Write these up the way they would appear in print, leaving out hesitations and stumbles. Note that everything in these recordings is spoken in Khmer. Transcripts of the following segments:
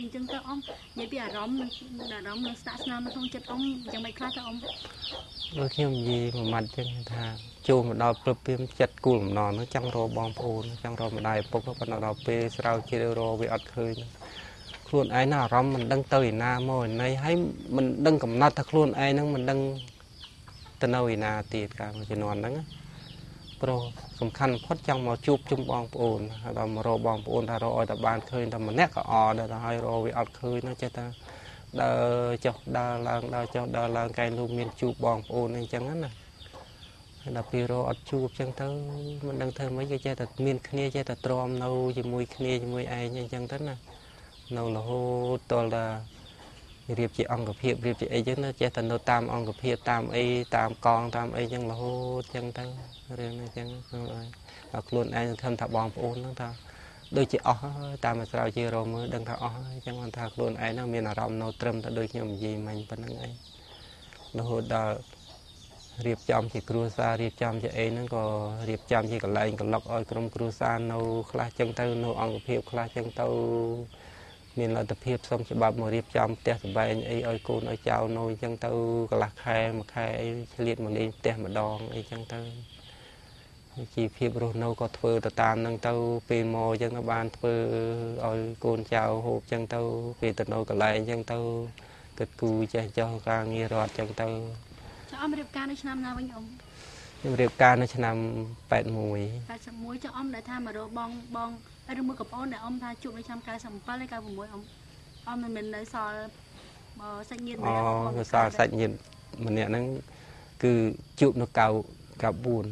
អញ្ចឹងទៅអ៊ំនិយាយពីអារម្មណ៍នឹងស្នាក់ស្នាមនៅក្នុងចិត្តអ៊ំយ៉ាងម៉េចខ្លះទៅអ៊ំដូចខ្ញុំនិយាយមួយម៉ាត់ចឹងថាចូលមកដល់ព្រឹបព្រៀមចិត្តគូលអំណរនោះចង់រកបងប្អូនចង់រកម្ដាយឪពុកប៉ុន្តែដល់ពេលស្រាវជ្រាវរកវាអត់ឃើញខ្លួនឯងណាអារម្មណ៍មិនដឹងទៅឯណាមកឯណីហើយមិនដឹងកំណត់ថាខ្លួនឯងហ្នឹងមិនដឹងទៅនៅឯណាទៀតកាលជំនាន់ហ្នឹងព្រោះសំខាន់បំផុតចង់មកជួបជុំបងប្អូនហើយដល់មករកបងប្អូនថារកឲ្យតែបានឃើញតែម្នាក់ក៏អត់ដែរហើយរកវាអត់ឃើញនោះចេះតែដើរចុះដើរឡើងដើរចុះដើរឡើងកែលោកមានជួបបងប្អូនអីចឹងណាហើយដល់ពេលរកអត់ជួបចឹងទៅមិនដឹងធ្វើម៉េចគេចេះតែមានគ្នាចេះតែទ្រាំនៅជាមួយគ្នាជាមួយឯងអីចឹងទៅណានៅរហូតដល់តែរៀបជាអង្គភាពរៀបជាអីចឹងណាចេះតែនៅតាមអង្គភាពតាមអីតាមកងតាមអីចឹងរហូតចឹងទៅរឿងនេះចឹងហើយខ្លួនឯងសង្ឃឹមថាបងប្អូនហ្នឹងថាដូចជាអស់តាមស្រាវជ្រាវរមើលដឹងថាអស់ហើយចឹងគាត់ថាខ្លួនឯងហ្នឹងមានអារម្មណ៍នៅត្រឹមតែដូចខ្ញុំនិយាយមិញប៉ុណ្្នឹងឯងរហូតដល់រៀបចំជាគ្រួសាររៀបចំជាអីហ្នឹងក៏រៀបចំជាកន្លែងក្លុកឲ្យក្រុមគ្រួសារនៅខ្លះចឹងទៅនៅអង្គភាពខ្លះចឹងទៅមានលទ្ធភាពសុំច្បាប់មករៀបចំផ្ទះសម្បែងអីឲ្យកូនឲ្យចៅនៅអញ្ចឹងទៅកន្លះខែមួយខែអីឆ្លៀតមកលេងផ្ទះម្ដងអីចឹងទៅជីវភាពរស់នៅក៏ធ្វើទៅតាមនឹងទៅពេលមកអញ្ចឹងក៏បានធ្វើឲ្យកូនចៅហូបអញ្ចឹងទៅពេលទៅនៅកន្លែងអញ្ចឹងទៅគិតគូរចេះចោះការងាររត់អញ្ចឹងទៅចុះអ៊ំរៀបការនៅឆ្នាំណាវិញអ៊ំខ្ញុំរៀបការនៅឆ្នាំ81 ចុះអ៊ំដែលថាមករកបងឬមួយកំប្អូនដែលអ៊ំថាជួបនៅឆ្នាំ97ហើយ96អ៊ំមិនមែននៅសល់សាច់ញាតិម្នាក់អូសល់សាច់ញាតិម្នាក់ហ្នឹងគឺជួបនៅ94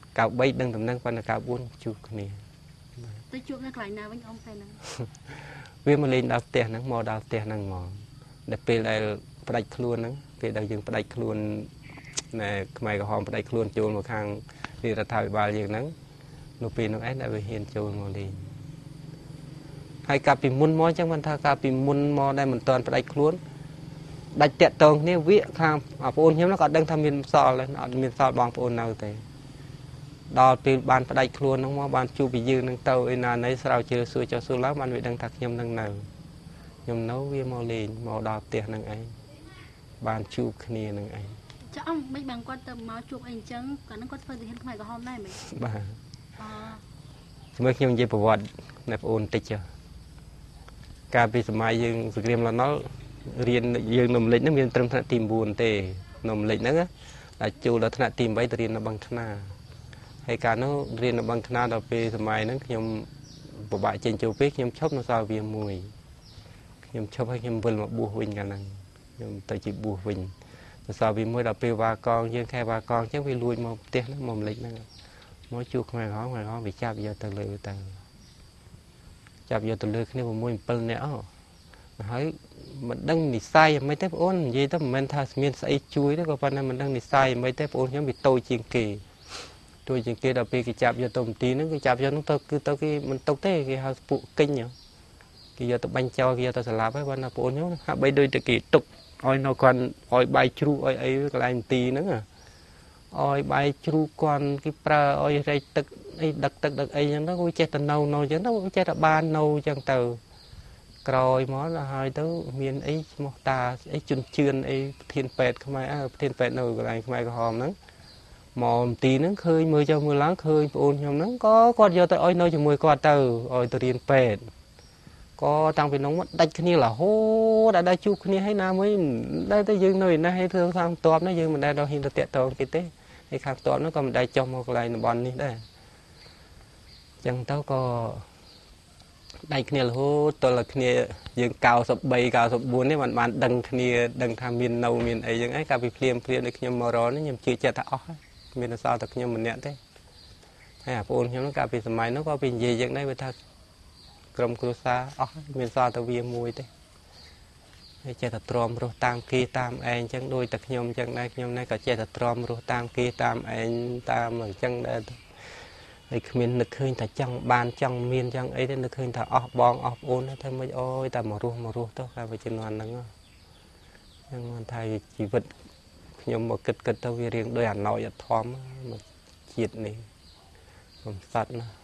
93ដឹងតំណែងប៉ុន្តែ94ជួបគ្នាទៅជួបនៅកន្លែងណាវិញអ៊ំពេលហ្នឹងវាមកលេងដល់ផ្ទះហ្នឹងមកដល់ផ្ទះហ្នឹងហ្មងដល់ពេលដែលផ្ដាច់ខ្លួនហ្នឹងពេលដែលយើងផ្ដាច់ខ្លួនណែខ្មែរក្រហមផ្ដាច់ខ្លួនចូលមកខាងរដ្ឋាភិបាលយើងហ្នឹងនៅពេលនោះឯងដែលវាហ៊ានចូលមកលេងហើយកាលពីមុនមកអញ្ចឹងមិនថាកាលពីមុនមកដែលមិនទាន់ផ្ដាច់ខ្លួនដាច់តាក់តងគ្នាវាខាងបងប្អូនខ្ញុំក៏អត់ដឹងថាមានសល់អត់មានសល់បងប្អូននៅទេដល់ពេលបានផ្ដាច់ខ្លួនហ្នឹងមកបានជួបពីយើងនឹងទៅឯណាណីស្រាវជ្រាវសួរចុះសួរឡើងបានវាដឹងថាខ្ញុំនឹងនៅខ្ញុំនៅវាមកលេងមកដល់ផ្ទះហ្នឹងឯងបានជួបគ្នានឹងឯងចុះអ៊ំមិនបានគាត់ទៅមកជួបអីអញ្ចឹងគាត់នឹងគាត់ធ្វើទាហានខ្មែរក្រហមដែរមែនបាទជំនួយខ្ញុំនិយាយប្រវត្តិអ្នកប្អូនតិចចុះកាលពីសម័យយើងសង្គ្រាមលន់នល់រៀនយើងនៅម្លេចហ្នឹងមានត្រឹមថ្នាក់ទី9ទេនៅម្លេចហ្នឹងតែចូលដល់ថ្នាក់ទី8ទៅរៀននៅបឹងថ្នាហើយកាលនោះរៀននៅបឹងថ្នាដល់ពេលសម័យហ្នឹងខ្ញុំពិបាកចេញចូលពេកខ្ញុំឈប់នៅសាលវាមួយខ្ញុំឈប់ហើយខ្ញុំវិលមកបួសវិញកាលហ្នឹងខ្ញុំទៅជាបួសវិញនៅសាលវាមួយដល់ពេលវ៉ាកងយើងខែវ៉ាកងអញ្ចឹងវាលួចមកផ្ទះហ្នឹងមកម្លេចហ្នឹងមកជួបខ្មែរក្រហមវាចាប់យកទៅលើទៅចាប់យកទៅលើគ្នា6 7នាក់ហើយមិនដឹងនិស័យមិនទេបងអូននិយាយទៅមិនមែនថាមានស្អីជួយទេក៏ប៉ុន្តែមិនដឹងនិស័យមិនទេបងអូនខ្ញុំវាតូចជាងគេដល់ពេលគេចាប់យកទៅមន្ទីរហ្នឹងគេចាប់យកហ្នឹងទៅគឺទៅគេមិនຕົកទេគេហៅពួកគិញគេយកទៅបាញ់ចោលគេយកទៅសម្លាប់ហើយប៉ុន្តែបងអូនខ្ញុំហាក់បីដូចតែគេទុកឲ្យនៅគាត់ឲ្យបាយជ្រូកឲ្យអីកន្លែងមន្ទីរហ្នឹងឲ្យបាយជ្រូកគាត់គេប្រើឲ្យរែកទឹកអីដឹកទឹកដឹកអីចឹងទៅវាចេះតែនៅចឹងទៅវាចេះតែបាននៅចឹងទៅក្រោយមកដល់ហើយទៅមានអីឈ្មោះតាអីជន់ជឿនអីប្រធានពេទ្យខ្មែរប្រធានពេទ្យនៅកន្លែងខ្មែរក្រហមហ្នឹងមកមន្ទីរហ្នឹងឃើញមើលចុះមើលឡើងឃើញប្អូនខ្ញុំហ្នឹងក៏គាត់យកទៅឲ្យនៅជាមួយគាត់ទៅឲ្យទៅរៀនពេទ្យក៏តាំងពីនោះមកដាច់គ្នារហូតដល់ជួបគ្នាហើយណាមួយដល់ទៅយើងនៅឯណាហើយធ្វើខាងតបនេះយើងមិនដែលដល់ហ៊ានទៅតាក់ទងគេទេហើយខាងតបនោះក៏មិនដែលចុះមកកន្លែងតំបន់នេះដែរអញ្ចឹងទៅក៏ដៃគ្នារហូតតលគ្នាយើង93 94នេះមិនបានដឹងគ្នាដឹងថាមាននៅមានអីចឹងឯងកាលពីភ្លាមដូចខ្ញុំមករកនេះខ្ញុំជឿចិត្តថាអស់មានអសល់តែខ្ញុំម្នាក់ទេហើយអាប្អូនខ្ញុំកាលពីសម័យនោះក៏ពីនិយាយចឹងដែរវាថាក្រុមគ្រួសារអស់មានសល់តែវាមួយទេហើយចេះតែទ្រាំរស់តាមគេតាមឯងចឹងដូចតែខ្ញុំចឹងដែរខ្ញុំនេះក៏ចេះតែទ្រាំរស់តាមគេតាមឯងតាមអញ្ចឹងដែរហើយគ្មាននឹកឃើញថាចង់បានចង់មានចង់អីទេនឹកឃើញថាអស់បងអស់ប្អូនតែមិនអើយតែមករស់ទៅកាលពីជំនាន់ហ្នឹងចឹងមិនថាជីវិតខ្ញុំមកគិតទៅវារៀងដោយអណោចអធមមកជាតិនេះខ្ញុំសត្វណាច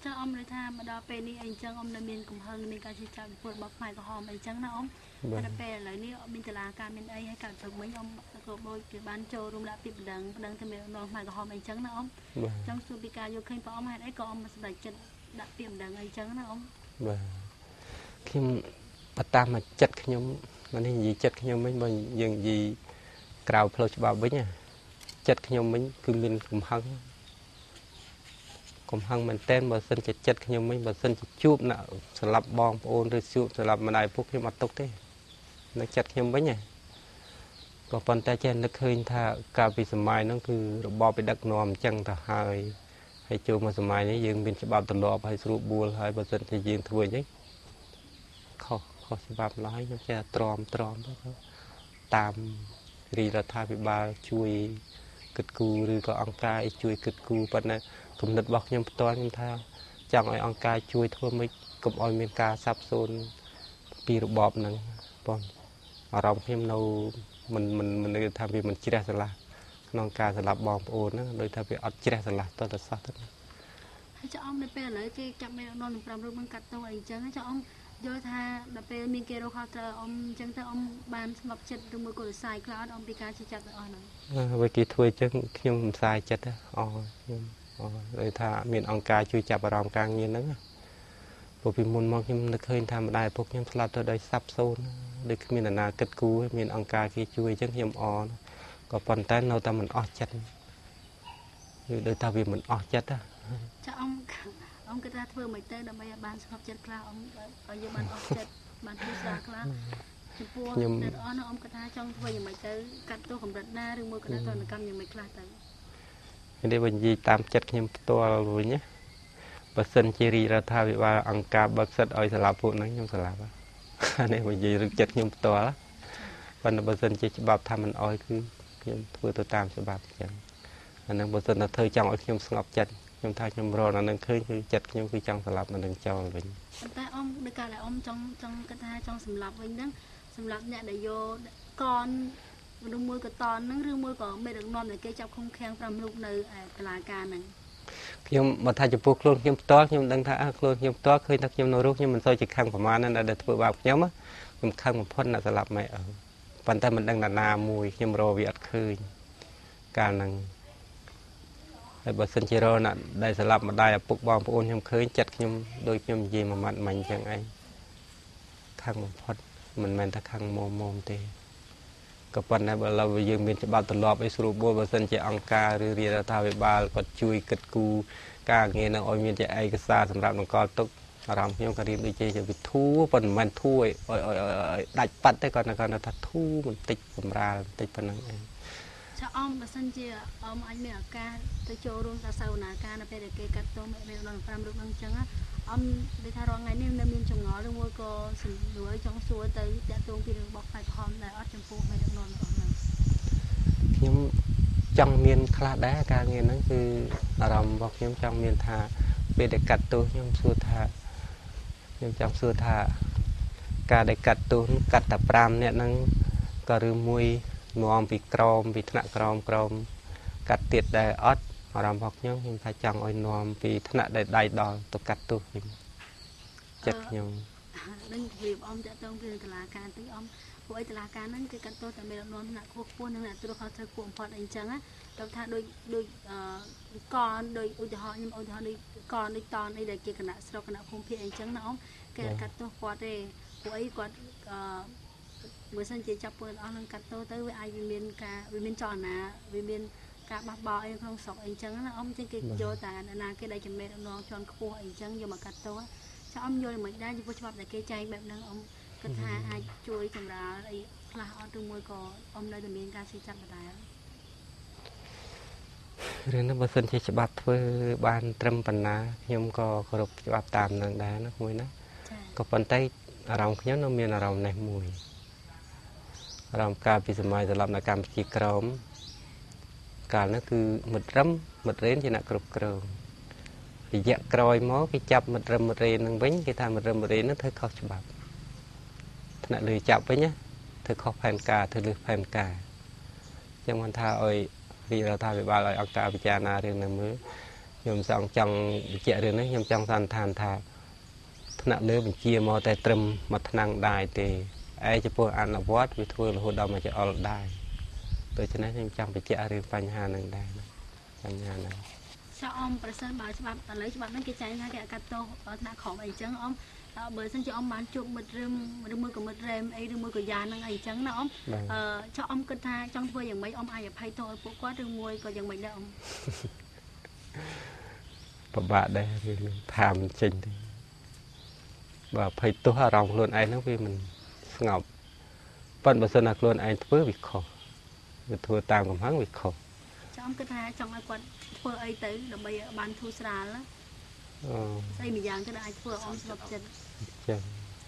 ចាអមនៅថាមកដល់ពេលនេះអីចឹងអមនៅមានកំហឹងមានការជិះចាប់ពីពលបោកផ្នែកក្រហមអីចឹងណាអមដល់ពេលឥឡូវនេះមានតឡាការមានអីឲ្យកាត់ទៅវិញអមក៏បូចគេបានចូលរួមដាក់ពីបណ្ដឹងទៅមាននងផ្នែកក្រហមអីចឹងណាអមចឹងសួរពីការយកឃើញបងអមហេតុអីក៏អមសម្រេចចិត្តដាក់ពីបណ្ដឹងអីចឹងណាអមបាទខ្ញុំបតាមមកចិត្តខ្ញុំនេះនិយាយចិត្តខ្ញុំវិញបើយើងនិយាយក្រៅផ្លូវច្បាប់វិញចិត្តខ្ញុំវិញគឺមានកំហឹងមែនតើបើសិនជាចិត្តខ្ញុំវិញបើសិនជាជួបណាសម្រាប់បងប្អូនឬជួបសម្រាប់ម្ដាយពុកខ្ញុំអត់ទុកទេនៅចិត្តខ្ញុំវិញក៏ប៉ុន្តែចេះនឹកឃើញថាកាលពីសម័យហ្នឹងគឺរបបដឹកនាំអញ្ចឹងទៅហើយចូលមកសម័យនេះយើងមានច្បាប់ទម្លាប់ហើយស្រួលបួលហើយបើសិនជាយើងធ្វើអញ្ចឹងខុសច្បាប់ឡើយខ្ញុំចេះទ្រាំតាមរាជរដ្ឋាភិបាលជួយគិតគូរឬក៏អង្គការជួយគិតគូរប៉ុន្តែគំនិតរបស់ខ្ញុំផ្ទាល់ខ្ញុំថាចង់ឲ្យអង្គការជួយធ្វើម៉េចកុំឲ្យមានការសាបសូន្យពីរបបហ្នឹងបងអារម្មណ៍ខ្ញុំនៅមិននឹកថាវាមិនជ្រះស្រឡះក្នុងការសម្រាប់បងប្អូនហ្នឹងដោយថាវាអត់ជ្រះស្រឡះតទៅសោះទៅហើយចាអមនៅពេលឥឡូវគេចាប់មេដឹកនាំនឹង5រូបហ្នឹងកាត់ទៅអីចឹងចាអមយល់ថាដល់ពេលមានគេរកខុសត្រូវអមអញ្ចឹងទៅអមបានស្ងប់ចិត្តឬមួយក៏រសាយខ្លះអមពីការជិះចាប់ទាំងអស់ហ្នឹងហើយគេធ្វើអញ្ចឹងខ្ញុំរសាយចិត្តខ្ញុំដោយថាមានអង្គការជួយចាប់អារម្មណ៍ការងារហ្នឹងព្រោះពីមុនមកខ្ញុំនឹកឃើញថាម្ដាយឪពុកខ្ញុំស្លាប់ទៅដោយសាប់សូន្យដូចគ្មាននរណាគិតគូរមានអង្គការគេជួយអញ្ចឹងខ្ញុំក៏ប៉ុន្តែនៅតែមិនអស់ចិត្តគឺដូចថាវាមិនអស់ចិត្តចាអមគិតថាធ្វើមិនទៅដើម្បីឲ្យបានស្ងប់ចិត្តខ្លះអមឲ្យយើងបានអស់ចិត្តបានធ្វើស្ដារខ្លះចំពោះអ្នកអស់នោះអមគិតថាចង់ធ្វើយ៉ាងម៉េចទៅកាត់ទោសកម្រិតណាឬមួយក៏ទណ្ឌកម្មយ៉ាងម៉េចខ្លះទៅនេះបើនិយាយតាមចិត្តខ្ញុំផ្ទាល់វិញណាបើសិនជារាជរដ្ឋាភិបាលអង្គការបើកសិទ្ធឲ្យស្លាប់ពួកហ្នឹងខ្ញុំស្លាប់នេះបើនិយាយរឿងចិត្តខ្ញុំផ្ទាល់ប៉ុន្តែបើសិនជាច្បាប់ថាមិនអោយគឺខ្ញុំធ្វើទៅតាមច្បាប់អញ្ចឹងអាហ្នឹងបើសិនតែធ្វើចង់ឲ្យខ្ញុំស្ងប់ចិត្តខ្ញុំថាខ្ញុំរកអានឹងឃើញគឺចិត្តខ្ញុំគឺចង់ស្លាប់អានឹងចោលវិញប៉ុន្តែអមដូចកាលដែលអមចង់គិតថាចង់សម្លាប់វិញហ្នឹងសម្លាប់អ្នកដែលយកកនឬមួយកតនហ្នឹងឬមួយក៏មេដឹកនាំដែលគេចាប់ឃុំឃាំង5រូបនៅតុលាការហ្នឹងខ្ញុំបើថាចំពោះខ្លួនខ្ញុំផ្ទាល់ខ្ញុំដឹងថាខ្លួនខ្ញុំផ្ទាល់ឃើញថាខ្ញុំនៅរស់ខ្ញុំមិនសូវជាខឹងប្រមាណណាដែលធ្វើបាបខ្ញុំខឹងបំផុតអ្នកស្លាប់ម៉ែឪប៉ុន្តែមិនដឹងណាមួយខ្ញុំរកវាអត់ឃើញកាលហ្នឹងហើយបើសិនជារកអ្នកដែលស្លាប់ម្ដាយឪពុកបងប្អូនខ្ញុំឃើញចិត្តខ្ញុំដូចខ្ញុំនិយាយមួយម៉ាត់មិញអញ្ចឹងឯងខឹងបំផុតមិនមែនថាខឹងមុំទេក៏ប៉ុន្តែបើឡើយយើងមានច្បាប់ទម្លាប់ឲ្យស្រួលបួលបើសិនជាអង្គការឬរាជរដ្ឋាភិបាលគាត់ជួយគិតគូរការងារនឹងឲ្យមានជាឯកសារសម្រាប់នគរទុកអារម្មណ៍ខ្ញុំក៏រៀបដូចជាវិធូប៉ុន្តែមិនមែនធូឲ្យដាច់ប៉ាត់ទេគាត់ថាធូបន្តិចសម្រាលបន្តិចប៉ុណ្ណឹងឯងចាអមបើសិនជាអមអាចមានឱកាសទៅចូលរួមសាវនាការនៅពេលដែលគេកាត់ទោសមេដឹកនាំ5រូបហ្នឹងអញ្ចឹងអមដូចថារាល់ថ្ងៃនេះនៅមានចងល់ឬមួយក៏សំណួរចង់សួរទៅតាក់ទងពីរឿងរបស់ផ្នែកក្រហមដែរអត់ចំពោះមេដឹកនាំរបស់ហ្នឹងខ្ញុំចង់មានខ្លះដែរការងារហ្នឹងគឺអារម្មណ៍របស់ខ្ញុំចង់មានថាពេលដែលកាត់ទោសខ្ញុំចង់សួរថាការដែលកាត់ទោសកាត់តែ5នាក់ហ្នឹងក៏ឬមួយនាំពីក្រមពីថ្នាក់ក្រមកាត់ទៀតដែរអត់អារម្មណ៍របស់ខ្ញុំថាចង់ឲ្យនាំពីថ្នាក់ដែលដៃដល់ទៅកាត់ទោសវិញចិត្តខ្ញុំនឹងនិយាយអមតាក់ទងពីតុលាការទីអមពួកឯតុលាការហ្នឹងគេកាត់ទោសតែមេដឹកនាំថ្នាក់ខ្ពស់និងអ្នកត្រួតខុសត្រូវខ្ពស់បំផុតអីចឹងដល់ថាដូចកនដូចឧទាហរណ៍ខ្ញុំឧទាហរណ៍ដូចកនដូចតនអីដែលគេគណៈស្រុកគណៈភូមិភាគអីចឹងណាអមគេកាត់ទោសគាត់ទេពួកអីគាត់បើសិនជាចាប់ពលអស់នឹងកាត់ទោសទៅវាអាចវាមានចលនាវាមានការបះបោអីក្នុងស្រុកអីចឹងណាអមចឹងគេយកតែណាគេដែលចំណេះដំណងជាន់ខ្ពស់អីចឹងយកមកកាត់ទោសចាអមយល់មិនដែរចំពោះច្បាប់ដែលគេចែងបែបហ្នឹងអមគិតថាអាចជួយសម្រាលអីខ្លះអត់ឬមួយក៏អមនៅតែមានការជិះចាប់ដដែលរឿងនេះបើសិនជាច្បាប់ធ្វើបានត្រឹមប៉ុណ្ណាខ្ញុំក៏គោរពច្បាប់តាមនឹងដែរណាមួយណាក៏ប៉ុន្តែអារម្មណ៍ខ្ញុំនៅមានអារម្មណ៍នេះមួយអារម្មណ៍កាលពីសម័យស្លាប់នៅកម្ពុជាក្រមកាលនោះគឺមិត្តរឹមមិត្តរេនជាអ្នកគ្រប់គ្រងរយៈក្រោយមកគេចាប់មិត្តរឹមមិត្តរេននឹងវិញគេថាមិត្តរឹមមិត្តរេននឹងធ្វើខុសច្បាប់ថ្នាក់លើចាប់វិញណាធ្វើខុសផែនការធ្វើលើសផែនការចឹងមិនថាឲ្យរាជរដ្ឋាភិបាលឲ្យអង្គការពិចារណារឿងនេះមើលខ្ញុំចង់បញ្ជាក់រឿងនេះខ្ញុំចង់សន្និដ្ឋានថាថ្នាក់លើបញ្ជាមកតែត្រឹមមួយឆ្នាំងដែរទេឯចំពោះអនុវត្តវាធ្វើរហូតដល់មកចអល់ដែរដូច្នេះខ្ញុំចង់បញ្ជាក់រឿងបញ្ហានឹងដែរបញ្ហាហ្នឹងចាអមប្រសិនបើច្បាប់ឥឡូវច្បាប់ហ្នឹងគេចែងថាគេកាត់ទោសថ្នាក់ក្រោមអីចឹងអមបើសិនជាអមបានជួបមិត្តរឿងឬមួយក៏មិត្តរ៉េមអីឬមួយក៏យ៉ាហ្នឹងអីចឹងណាអមចុះអមគិតថាចង់ធ្វើយ៉ាងម៉េចអមអាចអភ័យទោសឲ្យពួកគាត់ឬមួយក៏យ៉ាងម៉េចដែរអមពិបាកដែររឿងថាមិនចេញទេបើភ័យទោសអារម្មណ៍ខ្លួនឯងហ្នឹងវាមិនស្ងប់ប៉ុន្តែបើសិនណាខ្លួនឯងធ្វើវាខុសវាធ្វើតាមកំហឹងវាខុសចាំគិតថាចង់ឲ្យគាត់ធ្វើអីទៅដើម្បីបានធូរស្រាលណាស្អីមួយយ៉ាងទៅដែលអាចធ្វើអមស្លប់ចិត្តចា៎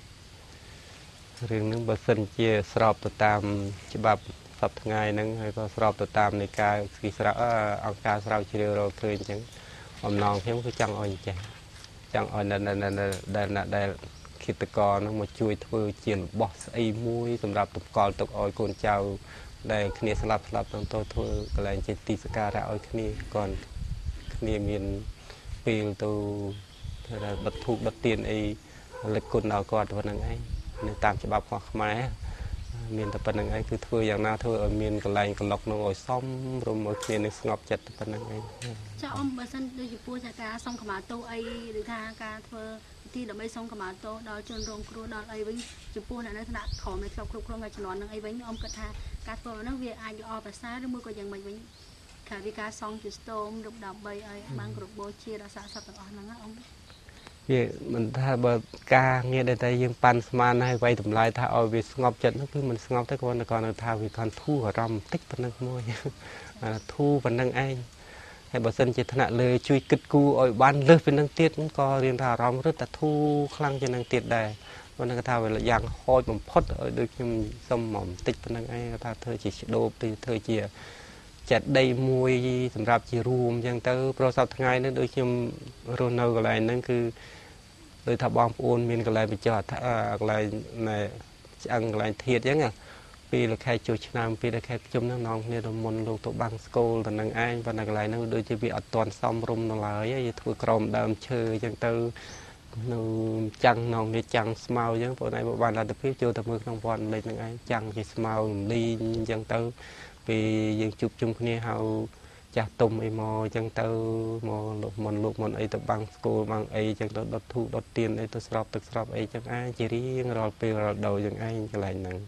រឿងហ្នឹងបើសិនជាស្របទៅតាមច្បាប់សពថ្ងៃហ្នឹងហើយក៏ស្របទៅតាមនៃការស្គីស្រាវអង្គការស្រាវជ្រាវរកឃើញអញ្ចឹងអំណងខ្ញុំគឺចង់ឲ្យចេះចង់ឲ្យដែលគិតកោនោះមកជួយធ្វើជារបស់ស្អីមួយសម្រាប់តម្កល់ទុកឲ្យកូនចៅដែលគ្នាស្លាប់ទៅធ្វើកន្លែងជាទីសក្ការៈឲ្យគ្នាគាត់គ្នាមានពេលទៅថាបិទធូបបិទទៀនអីលិចគុណដល់គាត់ប៉ុណ្្នឹងឯងនៅតាមច្បាប់របស់ខ្មែរមានតែប៉ុណ្្នឹងឯងគឺធ្វើយ៉ាងណាធ្វើឲ្យមានកន្លែងក្លុកនោះឲ្យសមរម្យឲ្យគ្នានឹងស្ងប់ចិត្តប៉ុណ្្នឹងឯងចាអមបើសិនដូចជាពូចាការសុំខមាទោសអីឬថាការធ្វើពិធីដើម្បីសុំខមាទោសដល់ជនរងគ្រោះដល់អីវិញចំពោះអ្នកនៅថ្នាក់ក្រោមនៃគ្រប់គ្រងនៃជំនាន់នឹងអីវិញអមគិតថាការធ្វើហ្នឹងវាអាចល្អប្រសើរឬមួយក៏យ៉ាងម៉េចវិញថាវាការសងជាស្ទងរំដើម្បីឲ្យបានគ្រប់បូជាដល់សាស័ព្ទទាំងអស់ហ្នឹងអមវាមិនថាបើការងារដែលតែយើងប៉ាន់ស្មានហើយវាយតម្លៃថាឲ្យវាស្ងប់ចិត្តនោះគឺមិនស្ងប់ទេគាត់នៅថាវាគាត់ធូរអារម្មណ៍បន្តិចប៉ុណ្ណឹងមួយធូរប៉ុណ្ណឹងឯងហើយបើសិនជាថ្នាក់លើជួយគិតគូរឲ្យបានលើសពីនឹងទៀតក៏រៀនថាអារម្មណ៍រឹតតែធូរខ្លាំងជាងនឹងទៀតដែរគាត់នឹងថាវាយ៉ាងហោចបំផុតឲ្យដូចខ្ញុំសុំបន្តិចប៉ុណ្ណឹងឯងគាត់ថាធ្វើជាស្ដោបទៅធ្វើជាចាត់ដីមួយសម្រាប់ជារួមអញ្ចឹងទៅប្រសពថ្ងៃនេះដូចខ្ញុំរស់នៅកន្លែងហ្នឹងគឺដោយថាបងប្អូនមានកន្លែងបញ្ចុះកន្លែងណែឆ្អឹងកន្លែងធាតអញ្ចឹងពីលខែចូលឆ្នាំពីលខែជុំហ្នឹងនងគ្នាទៅមុនលោកទៅបាំងស្គលទៅនឹងឯងប៉ុន្តែកន្លែងហ្នឹងដូចជាវាអត់ទាន់សមរម្យនៅឡើយឯងធ្វើក្រោមដើមឈើអញ្ចឹងទៅនៅចាំងនងនេះចាំងស្មៅអញ្ចឹងបងឯងបានលទ្ធភាពចូលទៅមើលក្នុងវត្តលេខហ្នឹងឯងចាំងជាស្មៅលីងអញ្ចឹងទៅពេលយើងជួបជុំគ្នាហៅចាស់ទុំអីមកអញ្ចឹងទៅមកលោកមុនអីទៅបាំងស្គលបាំងអីអញ្ចឹងទៅដុតធូបដុតទៀនអីទៅស្របទឹកស្របអីអញ្ចឹងឯងជារៀងរាល់ពេលរាល់ដូរអញ្ចឹងឯងកន្លែងហ្នឹង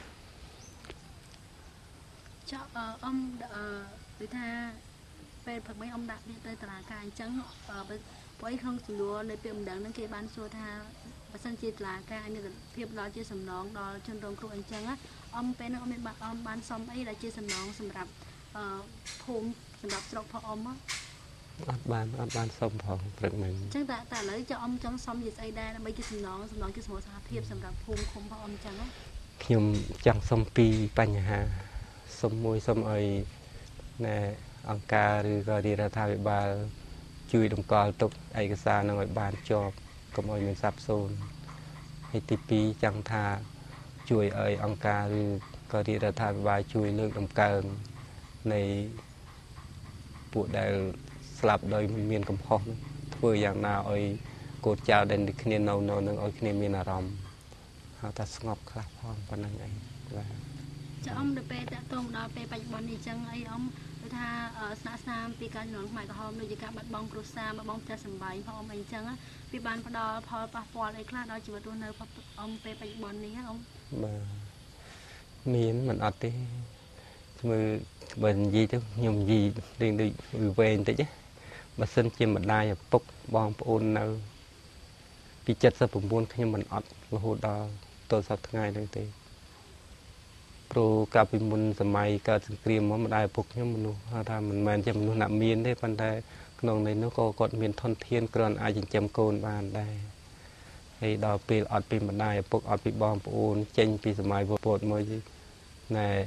ចាអមដូចថាពេលព្រឹកមិញអមដាក់វាទៅតុលាការអញ្ចឹងព្រោះក្នុងចំនួននៃពាក្យម្ដងហ្នឹងគេបានសួរថាបើសិនជាតុលាការមានភាពដល់ជាសំណងដល់ជនរងគ្រោះអញ្ចឹងអមពេលហ្នឹងអមបានសុំអីដែលជាសំណងសម្រាប់ភូមិសម្រាប់ស្រុកផងអមអត់បានសុំផងព្រឹកមិញអញ្ចឹងតែឥឡូវចង់អមចង់សុំជាស្អីដែរដើម្បីជាសំណងជាសមត្ថភាពសម្រាប់ភូមិឃុំផងអមអញ្ចឹងខ្ញុំចង់សុំពីបញ្ហាសុំមួយសុំឲ្យណែអង្គការឬក៏រាជរដ្ឋាភិបាលជួយតម្កល់ទុកឯកសារនឹងឲ្យបានជាប់កុំឲ្យមានសាបសូន្យហើយទី2ចង់ថាជួយឲ្យអង្គការឬក៏រាជរដ្ឋាភិបាលជួយលើកតម្កើងនៃពួកដែលស្លាប់ដោយមិនមានកំហុសធ្វើយ៉ាងណាឲ្យកូនចៅដែលគ្នានៅនឹងឲ្យគ្នាមានអារម្មណ៍ហៅថាស្ងប់ខ្លះផងប៉ុណ្្នឹងឯងបាទចាអមទៅពេលតាក់ទងដល់ពេលបច្ចុប្បន្ននេះអញ្ចឹងអីអមគឺថាស្នាក់ស្នាមពីការជំនាន់ខ្មែរក្រហមដូចជាការបាត់បង់គ្រួសារបាត់បង់ផ្ទះសម្បែងផងអមអីអញ្ចឹងវាបានផ្ដល់ផលប៉ះពាល់អីខ្លះដល់ជីវិតរស់នៅអមពេលបច្ចុប្បន្ននេះអមបាទមានមិនអត់ទេមើលបើនិយាយទៅខ្ញុំនិយាយរឿងដូចវែងតិចណាបើសិនជាម្ដាយឪពុកបងប្អូននៅពី79ខ្ញុំមិនអត់រហូតដល់ទល់សប្តាហ៍ថ្ងៃហ្នឹងទេព្រោះកាលពីមុនសម័យកើតសង្គ្រាមមកម្ដាយឪពុកខ្ញុំមនុស្សហៅថាមិនមែនជាមនុស្សណាមានទេប៉ុន្តែក្នុងនេះនោះក៏គាត់មានធនធានគ្រាន់អាចចិញ្ចឹមកូនបានដែរហើយដល់ពេលអត់ពីម្ដាយឪពុកអត់ពីបងប្អូនចេញពីសម័យពលពតមកណែ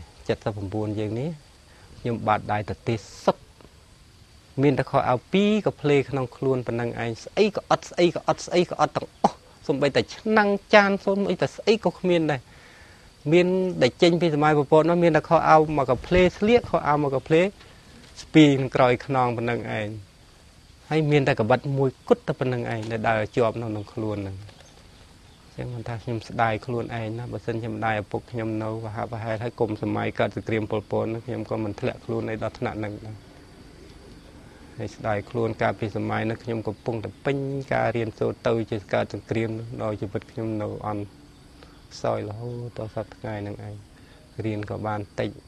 79យើងនេះខ្ញុំបាត់ដៃទៅទេសឹកមានតែខោអាវ2ក៏ភ្លេក្នុងខ្លួនប៉ុណ្ណឹងឯងស្អីក៏អត់ទាំងអស់សំបីតែឆ្នាំងចានសូមអីតែស្អីក៏គ្មានដែរមានតែចេញពីសម័យពលពតនោះមានតែខោអាវមកក៏ភ្លេស្លៀកខោអាវមកក៏ភ្លេស្ពីនឹងក្រោយខ្នងប៉ុណ្ណឹងឯងហហើយមានតែកបិតមួយគត់តែប៉ុណ្្នឹងឯងដែលដើរជាប់នៅក្នុងខ្លួនហ្នឹងចឹងមិនថាខ្ញុំស្ដាយខ្លួនឯងណាបើសិនខ្ញុំដាយឪពុកខ្ញុំនៅប្រហាក់ប្រហែលហើយគុំសម័យកើតសង្គ្រាមប៉ុលពតហ្នឹងខ្ញុំក៏មិនធ្លាក់ខ្លួនឯដល់ថ្នាក់ហ្នឹងដែរហើយស្ដាយខ្លួនកាលពីសម័យនោះខ្ញុំកំពុងតែពេញការរៀនសូត្រទៅជាកើតសង្គ្រាមដល់ជីវិតខ្ញុំនៅអន់សោយរហូតដល់សប្តាហ៍ថ្ងៃហ្នឹងឯងរៀនក៏បានតិច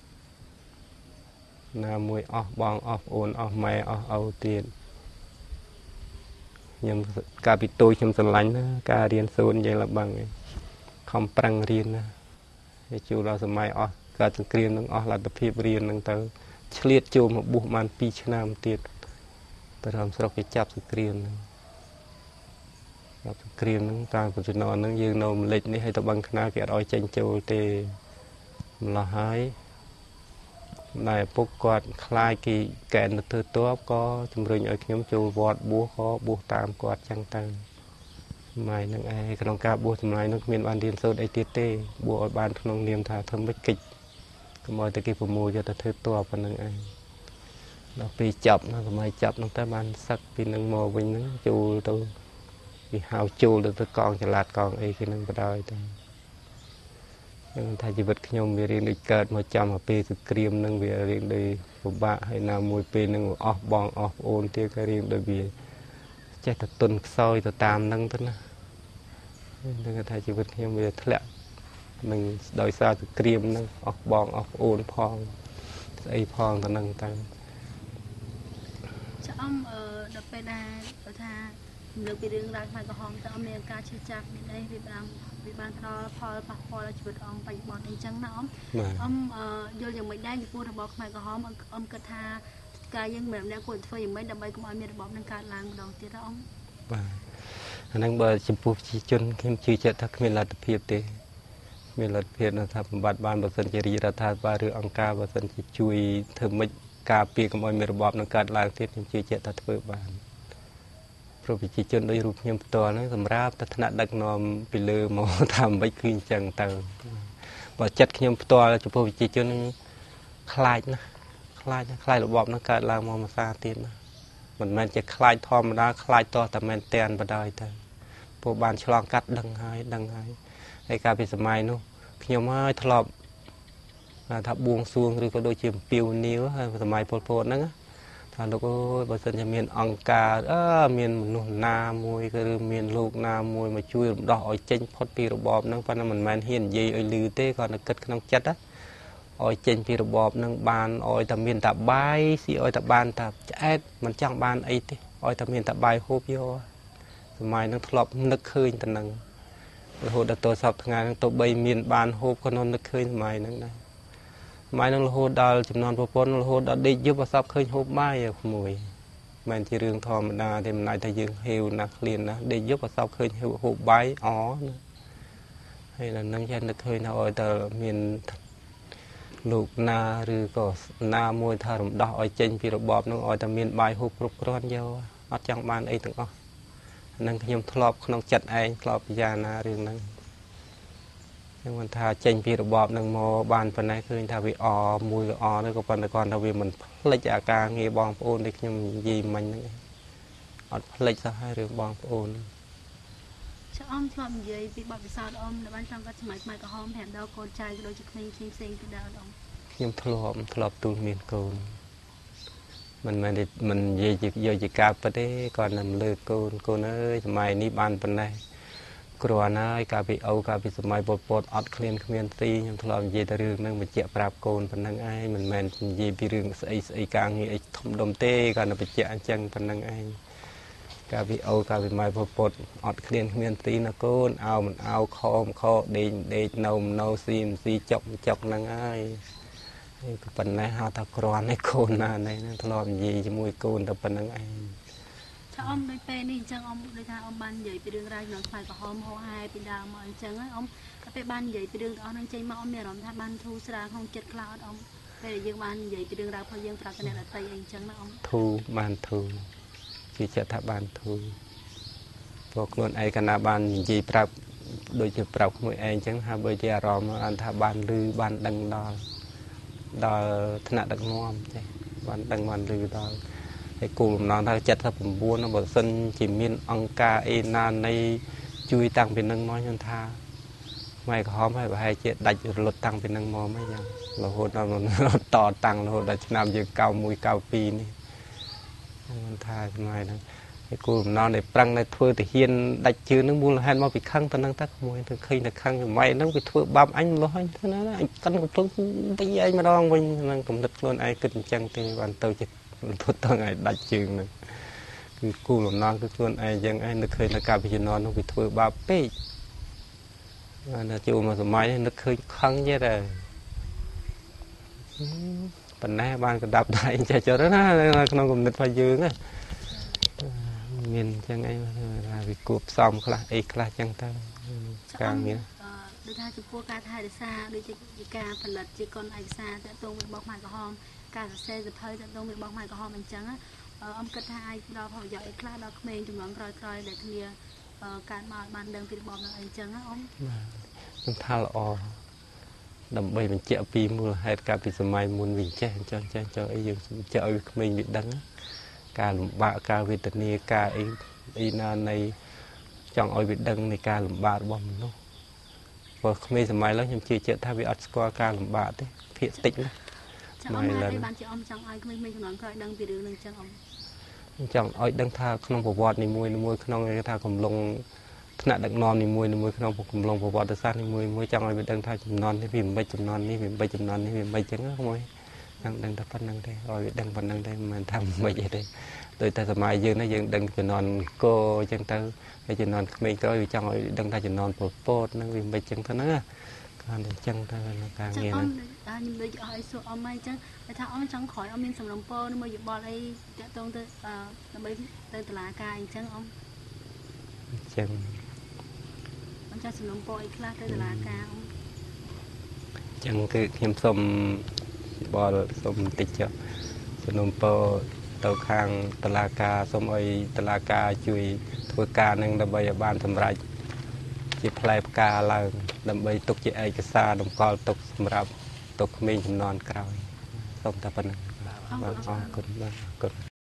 ណាមួយអស់បងអស់ប្អូនអស់ម៉ែអស់ឪទៀតខ្ញុំកាលពីតូចខ្ញុំស្រឡាញ់ណាការរៀនសូត្រនិយាយឡើងបងខំប្រឹងរៀនណាហើយជួលដល់សម័យអស់កើតសង្គ្រាមនឹងអស់លទ្ធភាពរៀននឹងទៅឆ្លៀតចូលមកបួសបាន2ឆ្នាំទៀតទៅរំស្រុកគេចាប់សង្គ្រាមហ្នឹងចាប់សង្គ្រាមហ្នឹងតាមពុទ្ធនរហ្នឹងយើងនៅម្លេចនេះឲ្យទៅបឹងខ្នាគេអត់ឲ្យចេញចូលទេម្ល៉េះហើយណែឪពុកគាត់ខ្លាចគេកែនទៅធ្វើតបក៏ជំរុញឲ្យខ្ញុំចូលវត្តបួសក៏បួសតាមគាត់ចឹងទៅម៉ែនឹងឯងក្នុងការបួសសម្លាញ់នោះគ្មានបានរៀនសូត្រអីទៀតទេបួសឲ្យបានក្នុងនាមថាធ្វើមិនកិច្ចកុំឲ្យតែគេប្រមូលយកទៅធ្វើតបប៉ុណ្្នឹងឯងដល់ពេលចាប់ណាសម័យចាប់នោះតែបានសឹកពីនឹងមកវិញហ្នឹងចូលទៅគេហៅចូលទៅកងចល័តកងអីគេនឹងបដ ாய் ទៅខ្ញុំថាជីវិតខ្ញុំវារៀងដូចកើតមកចាំមកពេលសង្គ្រាមនឹងវារៀងដូចពិបាកហើយណាមួយពេលនឹងអស់បងអស់ប្អូនទៀតក៏រៀងដូចវាចេះតែទុនខ្សោយទៅតាមនឹងទៅណាខ្ញុំថាជីវិតខ្ញុំវាធ្លាក់នឹងដោយសារសង្គ្រាមនឹងអស់បងអស់ប្អូនផងស្អីផងទៅនឹងតាំងចាអំដល់ពេលដែលថាលើកពីរឿងរ៉ាវខ្មែរក្រហមតើអំមានការឈឺចាប់មានអីវាបានផ្ដល់ផលប៉ះពាល់ដល់ជីវិតអំបច្ចុប្បន្នអីចឹងណាអំយល់យ៉ាងម៉េចដែរពីពូរបបខ្មែរក្រហមអំគិតថាការយើងម្នាក់គួរធ្វើយ៉ាងម៉េចដើម្បីកុំឲ្យមានរបបនឹងកើតឡើងម្ដងទៀតអំបាទអាហ្នឹងបើចំពោះប្រជាជនខ្ញុំជឿជាក់ថាគ្មានលទ្ធភាពទេមានលទ្ធភាពថាបំបត្តិបានបើសិនជារាជរដ្ឋាភិបាលឬអង្គការបើសិនជាជួយធ្វើម៉េចការពារកុំឲ្យមានរបបនឹងកើតឡើងទៀតខ្ញុំជឿជាក់ថាធ្វើបានព្រោះប្រជាជនដោយរូបខ្ញុំផ្ទាល់ហ្នឹងសម្រាប់តែថ្នាក់ដឹកនាំពីលើមកថាមិនគឺអញ្ចឹងទៅបើចិត្តខ្ញុំផ្ទាល់ចំពោះប្រជាជនខ្លាចណាខ្លាចរបបនឹងកើតឡើងមកមួយសារទៀតណាមិនមែនជាខ្លាចធម្មតាខ្លាចតោះតែមែនតែនបដ ாய் ទៅពួកបានឆ្លងកាត់ដឹងហើយហើយកាលពីសម័យនោះខ្ញុំហើយធ្លាប់ថាបួងសួងឬក៏ដូចជាអំពាវនាវហើយសម័យពលពតហ្នឹងថាលោកអើយបើសិនជាមានអង្គការមានមនុស្សណាមួយក៏ឬមានលោកណាមួយមកជួយរំដោះឲ្យចេញផុតពីរបបហ្នឹងប៉ុន្តែមិនមែនហ៊ាននិយាយឲ្យឮទេគាត់នៅគិតក្នុងចិត្តឲ្យចេញពីរបបហ្នឹងបានឲ្យតែមានតែបាយស៊ីឲ្យតែបានតែឆ្អែតមិនចង់បានអីទេឲ្យតែមានតែបាយហូបយកសម័យហ្នឹងធ្លាប់នឹកឃើញតែហ្នឹងរហូតដល់ទៅសប្តាហ៍ថ្ងៃហ្នឹងទៅបីមានបានហូបក៏នឹកឃើញសម័យហ្នឹងដែរម៉ែនឹងរហូតដល់ចំនួនប្រពន្ធរហូតដល់ដេកយប់អសពឃើញហូបបាយក្មួយមិនជារឿងធម្មតាទេមិនណៃថាយើងហេវណាស់ឃ្លានណាដេកយប់អសពឃើញហូបបាយអណាហើយដល់នឹងចេះនឹកឃើញថាឲ្យតែមានលោកណាឬក៏ណាមួយថារំដោះឲ្យចេញពីរបបនឹងឲ្យតែមានបាយហូបគ្រប់គ្រាន់យកអត់ចង់បានអីទាំងអស់ហ្នឹងខ្ញុំធ្លាប់ក្នុងចិត្តឯងធ្លាប់ពិចារណារឿងហ្នឹងខ្ញុំមិនថាចេញពីរបបនឹងមកបានប៉ុណ្ណេះឃើញថាវាមួយល្អនេះក៏ប៉ុន្តែគាត់ថាវាមិនផ្លិចអាការងារបងប្អូនដែលខ្ញុំនិយាយមិញហ្នឹងអត់ផ្លិចសោះហើយរឿងបងប្អូនចាអំធ្លាប់និយាយពីបទពិសោធន៍អំដែលបានចង់កាត់សម័យខ្មែរក្រហមប្រាប់ដល់កូនចៅក៏ដូចជាក្មេងផ្សេងទៀតដែរអំខ្ញុំធ្លាប់ទូលមានកូនមិនមែនមិននិយាយយកជាការពិតទេគាត់នឹងលើកូនអើយសម័យនេះបានប៉ុណ្ណេះគ្រាន់ហើយកាលពីកាលពីសម័យពលពតអត់គ្មានស៊ីខ្ញុំធ្លាប់និយាយតែរឿងហ្នឹងបញ្ជាក់ប្រាប់កូនប៉ុណ្ណឹងឯងមិនមែននិយាយពីរឿងស្អីការងារអីធំដុំទេគាត់នឹងបញ្ជាក់អញ្ចឹងប៉ុណ្ណឹងឯងកាលពីកាលពីម៉ែពលពតអត់គ្មានស៊ីណាកូនមិនខំដេកនៅស៊ីចុកហ្នឹងហើយក៏ប៉ុណ្ណេះហៅថាគ្រាន់ឯងកូនណានេះធ្លាប់និយាយជាមួយកូនតែប៉ុណ្ណឹងឯងចាអំដូចពេលនេះអញ្ចឹងអំដូចថាអំបាននិយាយពីរឿងរ៉ាវក្នុងខ្មែរក្រហមហោហែពីដើមមកអញ្ចឹងអំពេលបាននិយាយពីរឿងទាំងអស់ហ្នឹងចេញមកអំមានអារម្មណ៍ថាបានធូរស្រាលក្នុងចិត្តខ្លះអត់អំពេលយើងបាននិយាយពីរឿងរ៉ាវរបស់យើងប្រាប់ទៅអ្នកដទៃអីអញ្ចឹងណាអំបានធូរជាចិត្តថាបានធូរព្រោះខ្លួនឯងកាលណាបាននិយាយប្រាប់ដូចជាប្រាប់ខ្លួនឯងអញ្ចឹងហើយបើជាអារម្មណ៍អនថាបានឮបានដឹងដល់ថ្នាក់ដឹកនាំទេបានដឹងបានឮដល់ហហើយគោលបំណងថា79បើសិនជាមានអង្គការអេណានៃជួយតាំងពីនឹងមកខ្ញុំថាម៉ែក្រហមហើយប្រហែលជាដាច់រលត់តាំងពីនឹងមកមិនយ៉ាងរហូតដល់តតាំងរហូតដល់ឆ្នាំយើង91 92នេះខ្ញុំថាម៉ែហ្នឹងហើយគោលបំណងដែលប្រឹងនៅធ្វើទាហានដាច់ជើងហ្នឹងមូលហេតុមកពីខឹងទៅហ្នឹងតាក្មួយទៅឃើញតែខឹងម៉ែហ្នឹងវាធ្វើបាបអញម្លោះអញធ្វើណាអញកាន់កំភ្លើងវិញឯងម្ដងវិញហ្នឹងកំណត់ខ្លួនឯងគិតអញ្ចឹងទេបានទៅជាធ្វើតឹងឲ្យដាច់ជើងហ្នឹងគឺគោលបំណងគឺខ្លួនឯងអញ្ចឹងឯងនឹកឃើញថាការពិចារណានោះវាធ្វើបាបពេកណាចូលមកសម័យនេះនឹកឃើញខឹងទៀតហើយប៉ុណ្ណេះបានកដាប់ដៃចេះចុះណាក្នុងគំនិតរបស់យើងណាមានអញ្ចឹងឯងថាវាគួបផ្សំខ្លះអីខ្លះអញ្ចឹងទៅការងារដូចថាចំពោះការថែរក្សាដូចជាការផលិតជាកុនឯកសារតើតងvớiរបស់ម៉ែក្រហមការសរសេរសភៅតើតងvớiរបស់ម៉ែក្រហមអញ្ចឹងអមគិតថាអាចដល់ផលប្រយោជន៍អីខ្លះដល់ក្មេងចំនួនក្រោយៗដែលគ្នាកើតមកបានដឹងពីរបបនឹងអីអញ្ចឹងណាអ៊ំខ្ញុំថាល្អដើម្បីបញ្ជាក់ពីមូលហេតុកាលពីសម័យមុនវិញចេះអញ្ចឹងអីយើងបញ្ជាក់ឲ្យក្មេងវាដឹងការលំបាកការវេទនាការអីណានៃចង់ឲ្យវាដឹងនៃការលំបាករបស់មនុស្សព្រោះក្មេងសម័យឡើយខ្ញុំជឿជាក់ថាវាអត់ស្គាល់ការលំបាកទេភាគតិចណាចាំអ៊ំណាបានជាអ៊ំចង់ឲ្យក្មេងៗចំនួនក្រោយដឹងពីរឿងនឹងអញ្ចឹងអ៊ំចង់ឲ្យដឹងថាក្នុងប្រវត្តិនីមួយក្នុងគេថាកំឡុងថ្នាក់ដឹកនាំនីមួយក្នុងកំឡុងប្រវត្តិសាស្ត្រនីមួយចង់ឲ្យវាដឹងថាចំនួននេះវាមិនចំនួននេះវាមិនចំនួននេះវាមិនអញ្ចឹងណាក្មួយដឹងតែប៉ុណ្្នឹងទេឲ្យវាដឹងប៉ុណ្្នឹងទេមិនមែនថាមិនអីទេដោយតែសម័យយើងនេះយើងដឹងចំនួនកោអញ្ចឹងទៅហើយចំនួនក្មេងក្រោយវាចង់ឲ្យដឹងថាចំនួនពលពតហ្នឹងវាមិនអញ្ចឹងទៅណាគាត់អញ្ចឹងទៅការងារហ្នឹងខ្ញុំដូចឲ្យសួរអ៊ំអញ្ចឹងតែថាអ៊ំចង់ក្រោយអ៊ំមានសំណុំពរមួយយោបល់អីតាក់ទងទៅដើម្បីទៅតុលាការអញ្ចឹងអ៊ំអញ្ចឹងអញ្ចឹងសំណុំពរអីខ្លះទៅតុលាការអ៊ំអញ្ចឹងគឺខ្ញុំសូមបលសូមបន្តិចចុះសំណុំពរទៅខាងតុលាការសូមឲ្យតុលាការជួយធ្វើការនឹងដើម្បីឲ្យបានសម្រេចជាផ្លែផ្កាឡើងដើម្បីទុកជាឯកសារតម្កល់ទុកសម្រាប់ទុកក្មេងចំនួនក្រោយសូមតែប៉ុណ្្នឹងបាទអរគុណបាទអរគុណ